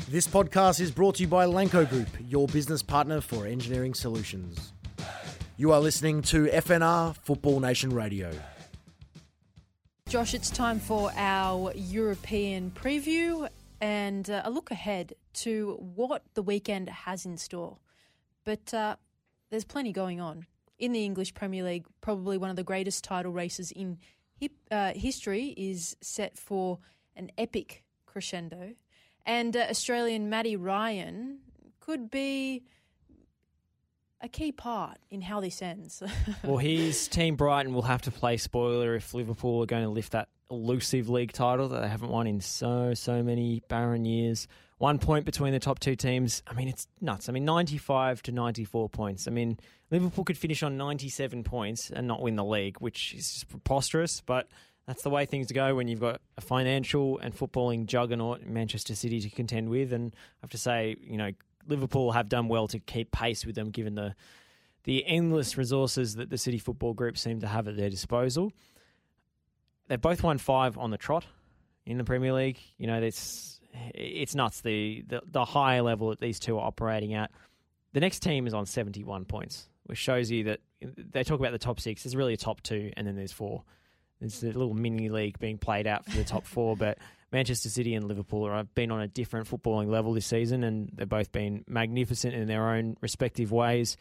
This podcast is brought to you by Lanco Group, your business partner for engineering solutions. You are listening to FNR Football Nation Radio. Josh, it's time for our European preview and a look ahead to what the weekend has in store. But there's plenty going on. In the English Premier League, probably one of the greatest title races in history is set for an epic crescendo. And Australian Matty Ryan could be a key part in how this ends. Well, his team Brighton will have to play spoiler if Liverpool are going to lift that elusive league title that they haven't won in so many barren years. 1 point between the top two teams. I mean, it's nuts. I mean, 95 to 94 points. I mean, Liverpool could finish on 97 points and not win the league, which is just preposterous, but that's the way things go when you've got a financial and footballing juggernaut in Manchester City to contend with. And I have to say, you know, Liverpool have done well to keep pace with them given the endless resources that the City Football Group seem to have at their disposal. They've both won 5 on the trot in the Premier League. You know, it's nuts, the higher level that these two are operating at. The next team is on 71 points, which shows you that they talk about the top 6. There's really a top 2 and then there's 4. It's a little mini league being played out for the top 4, but Manchester City and Liverpool have been on a different footballing level this season, and they've both been magnificent in their own respective ways.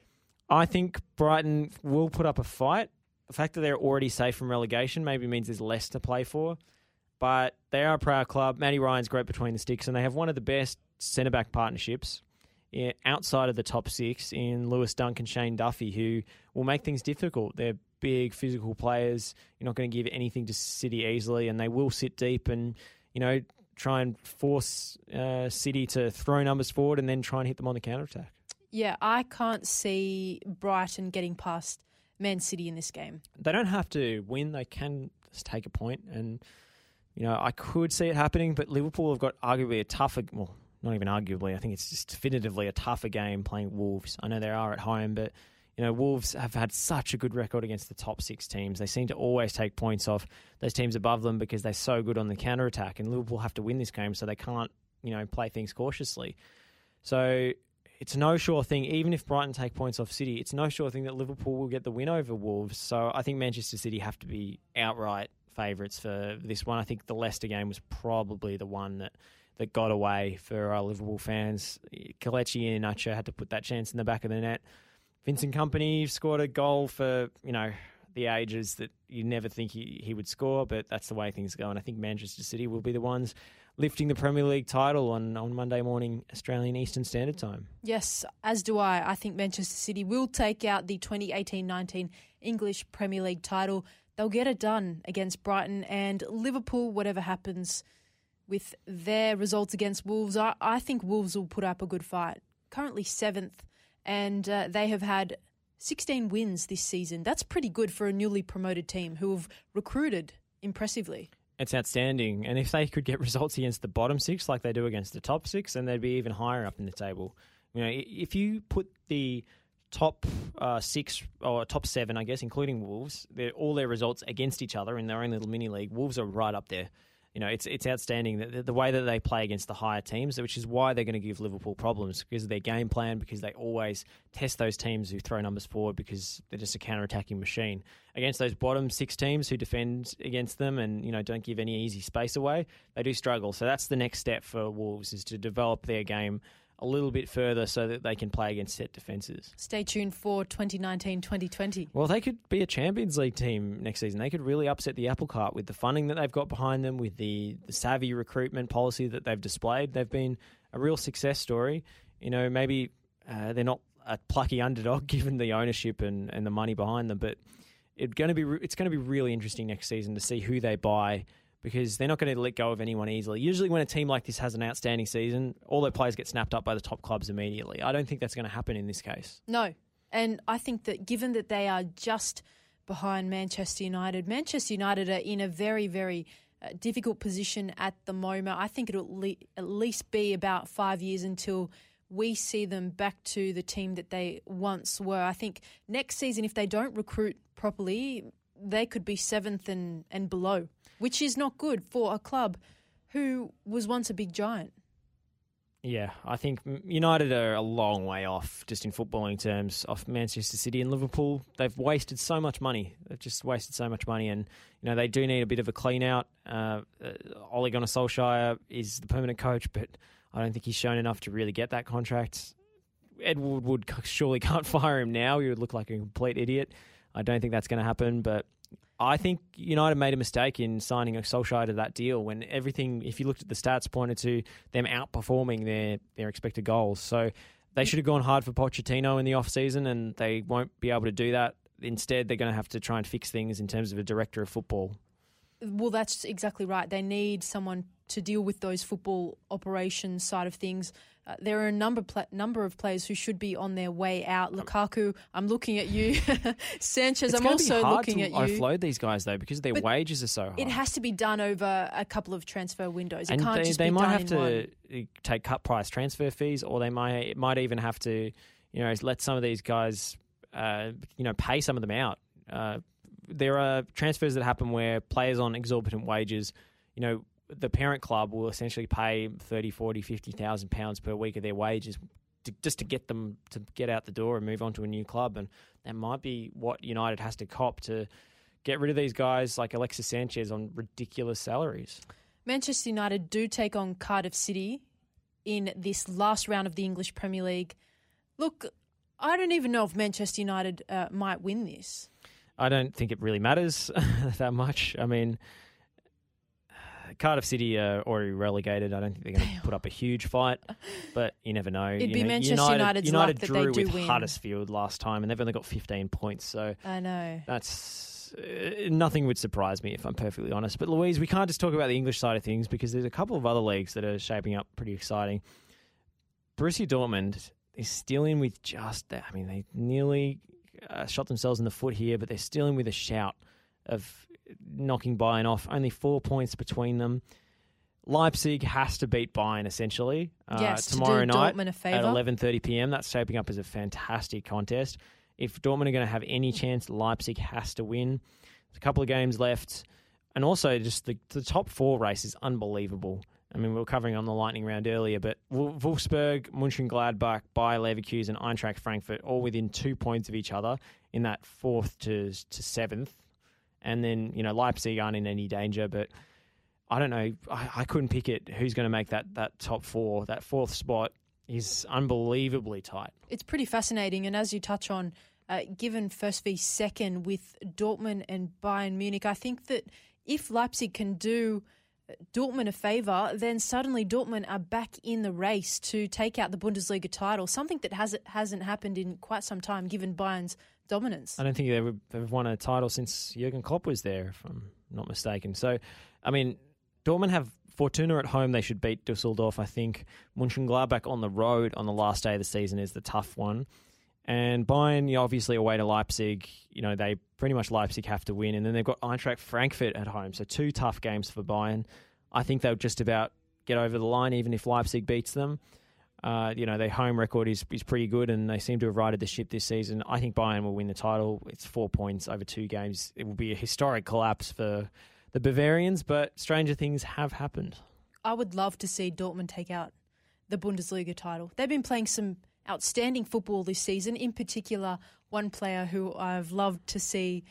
I think Brighton will put up a fight. The fact that they're already safe from relegation maybe means there's less to play for, but they are a proud club. Matty Ryan's great between the sticks, and they have one of the best centre-back partnerships outside of the top 6 in Lewis Dunk and Shane Duffy, who will make things difficult. They're big physical players. You're not going to give anything to City easily, and they will sit deep and, you know, try and force City to throw numbers forward and then try and hit them on the counter-attack. Yeah, I can't see Brighton getting past Man City in this game. They don't have to win. They can just take a point, and, you know, I could see it happening, but Liverpool have got arguably a tougher, well, not even arguably, I think it's just definitively a tougher game playing Wolves. I know they are at home, but you know, Wolves have had such a good record against the top 6 teams. They seem to always take points off those teams above them because they're so good on the counter-attack, and Liverpool have to win this game, so they can't, you know, play things cautiously. So it's no sure thing, even if Brighton take points off City, it's no sure thing that Liverpool will get the win over Wolves. So I think Manchester City have to be outright favourites for this one. I think the Leicester game was probably the one that got away for our Liverpool fans. Kelechi and Iheanacho had to put that chance in the back of the net. Vincent Kompany scored a goal for, you know, the ages that you never think he would score, but that's the way things go. And I think Manchester City will be the ones lifting the Premier League title on Monday morning, Australian Eastern Standard Time. Yes, as do I. I think Manchester City will take out the 2018-19 English Premier League title. They'll get it done against Brighton, and Liverpool, whatever happens with their results against Wolves, I think Wolves will put up a good fight. Currently 7th. And they have had 16 wins this season. That's pretty good for a newly promoted team who have recruited impressively. It's outstanding. And if they could get results against the bottom 6 like they do against the top 6, then they'd be even higher up in the table. You know, if you put the top 6 or top 7, I guess, including Wolves, all their results against each other in their own little mini league, Wolves are right up there. You know, it's outstanding the way that they play against the higher teams, which is why they're going to give Liverpool problems because of their game plan, because they always test those teams who throw numbers forward because they're just a counter-attacking machine. Against those bottom 6 teams who defend against them and, you know, don't give any easy space away, they do struggle. So that's the next step for Wolves, is to develop their game a little bit further so that they can play against set defences. Stay tuned for 2019-2020. Well, they could be a Champions League team next season. They could really upset the apple cart with the funding that they've got behind them, with the savvy recruitment policy that they've displayed. They've been a real success story. You know, maybe they're not a plucky underdog given the ownership and the money behind them, but it's going to be really interesting next season to see who they buy, because they're not going to let go of anyone easily. Usually when a team like this has an outstanding season, all their players get snapped up by the top clubs immediately. I don't think that's going to happen in this case. No. And I think that given that they are just behind Manchester United are in a very, very difficult position at the moment. I think it'll at least be about 5 years until we see them back to the team that they once were. I think next season, if they don't recruit properly, they could be 7th and below, which is not good for a club who was once a big giant. Yeah, I think United are a long way off, just in footballing terms, off Manchester City and Liverpool. They've wasted so much money. They've just wasted so much money, and they do need a bit of a clean out. Ole Gunnar Solskjaer is the permanent coach, but I don't think he's shown enough to really get that contract. Ed Woodward surely can't fire him now. He would look like a complete idiot. I don't think that's going to happen, but I think United made a mistake in signing a Solskjaer to that deal when everything, if you looked at the stats, pointed to them outperforming their expected goals. So they should have gone hard for Pochettino in the off-season, and they won't be able to do that. Instead, they're going to have to try and fix things in terms of a director of football. Well, that's exactly right. They need someone to deal with those football operations side of things. There are a number of players who should be on their way out. Lukaku, I'm looking at you. Sanchez, I'm also looking at you. It's offload these guys, though, because their wages are so high. It has to be done over a couple of transfer windows. It and can't just they be might done have in to one. take cut price transfer fees, or they might even have to, let some of these guys, pay some of them out. There are transfers that happen where players on exorbitant wages, the parent club will essentially pay 30, 40, 50,000 pounds per week of their wages just to get them to get out the door and move on to a new club. And that might be what United has to cop to get rid of these guys like Alexis Sanchez on ridiculous salaries. Manchester United do take on Cardiff City in this last round of the English Premier League. Look, I don't even know if Manchester United might win this. I don't think it really matters that much. I mean, Cardiff City are already relegated. I don't think they're going to put up a huge fight, but you never know. It'd be Manchester United's luck that they do drew with win. Huddersfield last time, and they've only got 15 points. So I know. That's nothing would surprise me if I'm perfectly honest. But Louise, we can't just talk about the English side of things because there's a couple of other leagues that are shaping up pretty exciting. Borussia Dortmund is still in with just that. I mean, they nearly shot themselves in the foot here, but they're still in with a shout of knocking Bayern off. Only 4 points between them. Leipzig has to beat Bayern, essentially. Yes, tomorrow to do night Dortmund a at favour. 11:30 p.m. That's shaping up as a fantastic contest. If Dortmund are going to have any chance, Leipzig has to win. There's a couple of games left. And also, just the top four race is unbelievable. I mean, we were covering on the lightning round earlier, but Wolfsburg, Mönchengladbach, Bayer Leverkusen, Eintracht Frankfurt, all within 2 points of each other in that 4th to 7th. And then, Leipzig aren't in any danger, but I don't know. I couldn't pick it. Who's going to make that top four? That 4th spot is unbelievably tight. It's pretty fascinating. And as you touch on, given first v second with Dortmund and Bayern Munich, I think that if Leipzig can do Dortmund a favour, then suddenly Dortmund are back in the race to take out the Bundesliga title, something that hasn't happened in quite some time given Bayern's dominance. I don't think they've won a title since Jurgen Klopp was there, if I'm not mistaken. So, I mean, Dortmund have Fortuna at home. They should beat Dusseldorf, I think. Mönchengladbach on the road on the last day of the season is the tough one. And Bayern, obviously away to Leipzig, they pretty much Leipzig have to win. And then they've got Eintracht Frankfurt at home. So 2 tough games for Bayern. I think they'll just about get over the line, even if Leipzig beats them. Their home record is pretty good, and they seem to have righted the ship this season. I think Bayern will win the title. It's 4 points over 2 games. It will be a historic collapse for the Bavarians, but stranger things have happened. I would love to see Dortmund take out the Bundesliga title. They've been playing some outstanding football this season, in particular one player who I've loved to see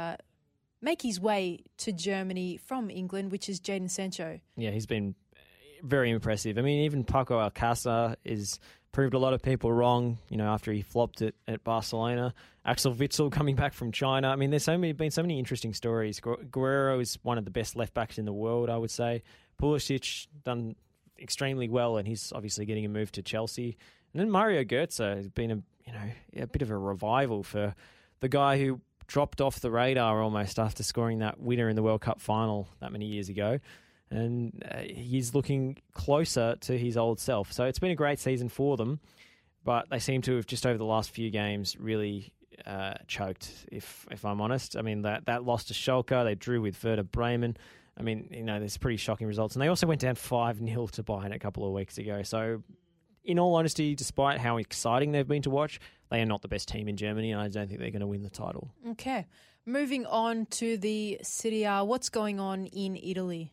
make his way to Germany from England, which is Jadon Sancho. Yeah, he's been very impressive. I mean, even Paco Alcácer has proved a lot of people wrong, after he flopped it at Barcelona. Axel Witsel coming back from China. I mean, there's been so many interesting stories. Guerrero is one of the best left-backs in the world, I would say. Pulisic done extremely well, and he's obviously getting a move to Chelsea. And then Mario Götze has been a bit of a revival for the guy who dropped off the radar almost after scoring that winner in the World Cup final that many years ago. And he's looking closer to his old self. So it's been a great season for them, but they seem to have just over the last few games really choked, if I'm honest. I mean, that loss to Schalke, they drew with Werder Bremen. I mean, there's pretty shocking results. And they also went down 5-0 to Bayern a couple of weeks ago. So in all honesty, despite how exciting they've been to watch, they are not the best team in Germany, and I don't think they're going to win the title. Okay. Moving on to the Serie A, what's going on in Italy?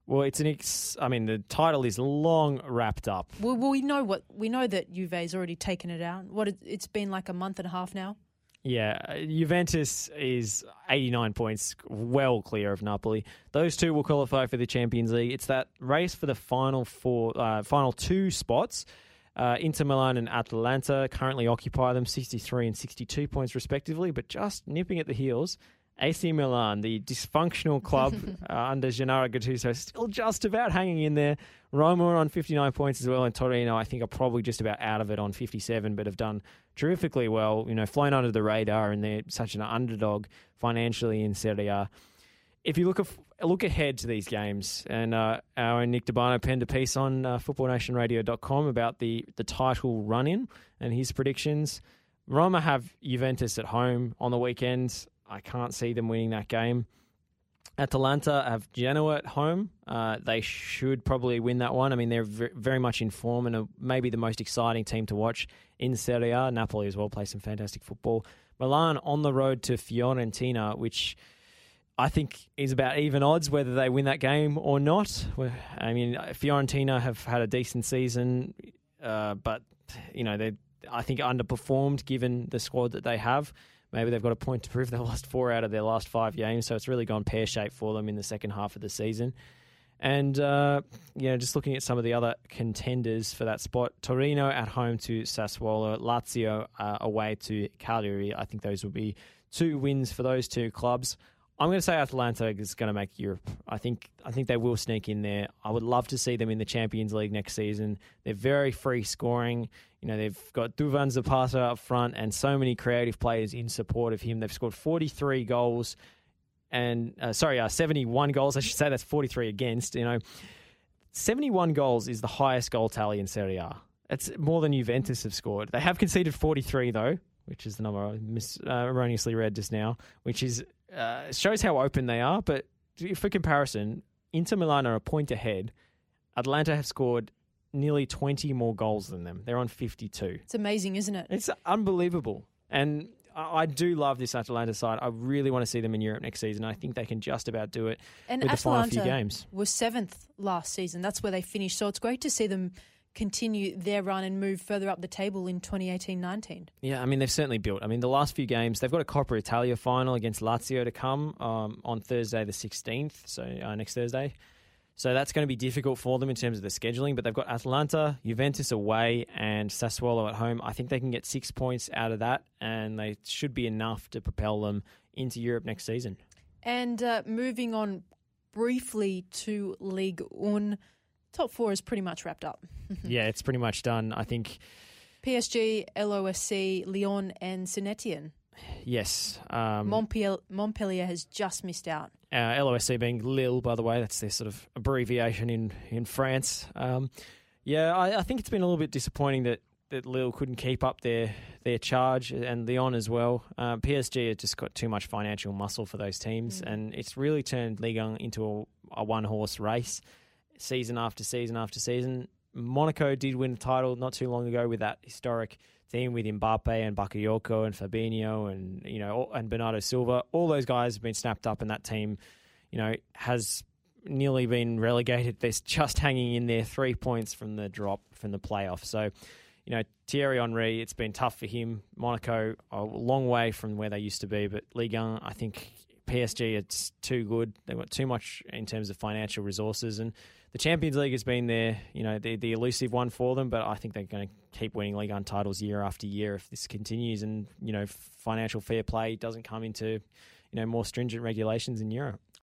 Well, the title is long wrapped up. Well, we know that Juve's already taken it out. It's been like a month and a half now. Yeah, Juventus is 89 points, well clear of Napoli. Those two will qualify for the Champions League. It's that race for the final two spots. Inter Milan and Atalanta currently occupy them, 63 and 62 points respectively, but just nipping at the heels, AC Milan, the dysfunctional club under Gennaro Gattuso, still just about hanging in there. Roma are on 59 points as well, and Torino, I think, are probably just about out of it on 57, but have done terrifically well, flown under the radar, and they're such an underdog financially in Serie A. If you look ahead to these games, and our own Nick Debano penned a piece on footballnationradio.com about the title run-in and his predictions. Roma have Juventus at home on the weekend. I can't see them winning that game. Atalanta have Genoa at home. They should probably win that one. I mean, they're very much in form and maybe the most exciting team to watch in Serie A. Napoli as well play some fantastic football. Milan on the road to Fiorentina, which I think is about even odds whether they win that game or not. I mean, Fiorentina have had a decent season, but they I think underperformed given the squad that they have. Maybe they've got a point to prove. They've lost 4 out of their last 5 games, so it's really gone pear-shaped for them in the second half of the season. And, just looking at some of the other contenders for that spot, Torino at home to Sassuolo, Lazio away to Cagliari. I think those will be 2 wins for those 2 clubs. I'm going to say Atalanta is going to make Europe. I think they will sneak in there. I would love to see them in the Champions League next season. They're very free scoring. They've got Duvan Zapata up front and so many creative players in support of him. They've scored 43 goals and 71 goals. I should say that's 43 against. 71 goals is the highest goal tally in Serie A. It's more than Juventus have scored. They have conceded 43 though, which is the number I erroneously read just now, which is shows how open they are. But for comparison, Inter Milan are a point ahead. Atalanta have scored nearly 20 more goals than them. They're on 52. It's amazing, isn't it? It's unbelievable. And I do love this Atalanta side. I really want to see them in Europe next season. I think they can just about do it with the final few games. Was 7th last season. That's where they finished. So it's great to see them continue their run and move further up the table in 2018-19. Yeah, I mean, they've certainly built. I mean, the last few games, they've got a Coppa Italia final against Lazio to come on Thursday the 16th, so next Thursday. So that's going to be difficult for them in terms of the scheduling, but they've got Atalanta, Juventus away, and Sassuolo at home. I think they can get 6 points out of that, and they should be enough to propel them into Europe next season. And moving on briefly to Ligue 1, top 4 is pretty much wrapped up. Yeah, it's pretty much done. I think PSG, LOSC, Lyon, and Saint-Etienne. Yes. Montpellier has just missed out. LOSC being Lille, by the way. That's their sort of abbreviation in France. I think it's been a little bit disappointing that Lille couldn't keep up their charge, and Lyon as well. PSG have just got too much financial muscle for those teams, and it's really turned Ligue 1 into a one-horse race season after season after season. Monaco did win the title not too long ago with that historic team with Mbappe and Bakayoko and Fabinho and Bernardo Silva. All those guys have been snapped up, and that team, has nearly been relegated. They're just hanging in there 3 points from the drop from the playoff. So, Thierry Henry, it's been tough for him. Monaco, a long way from where they used to be, but Ligue 1, I think PSG, it's too good. They've got too much in terms of financial resources, and the Champions League has been the elusive one for them, but I think they're going to keep winning Ligue 1 titles year after year if this continues, and financial fair play doesn't come into more stringent regulations in Europe.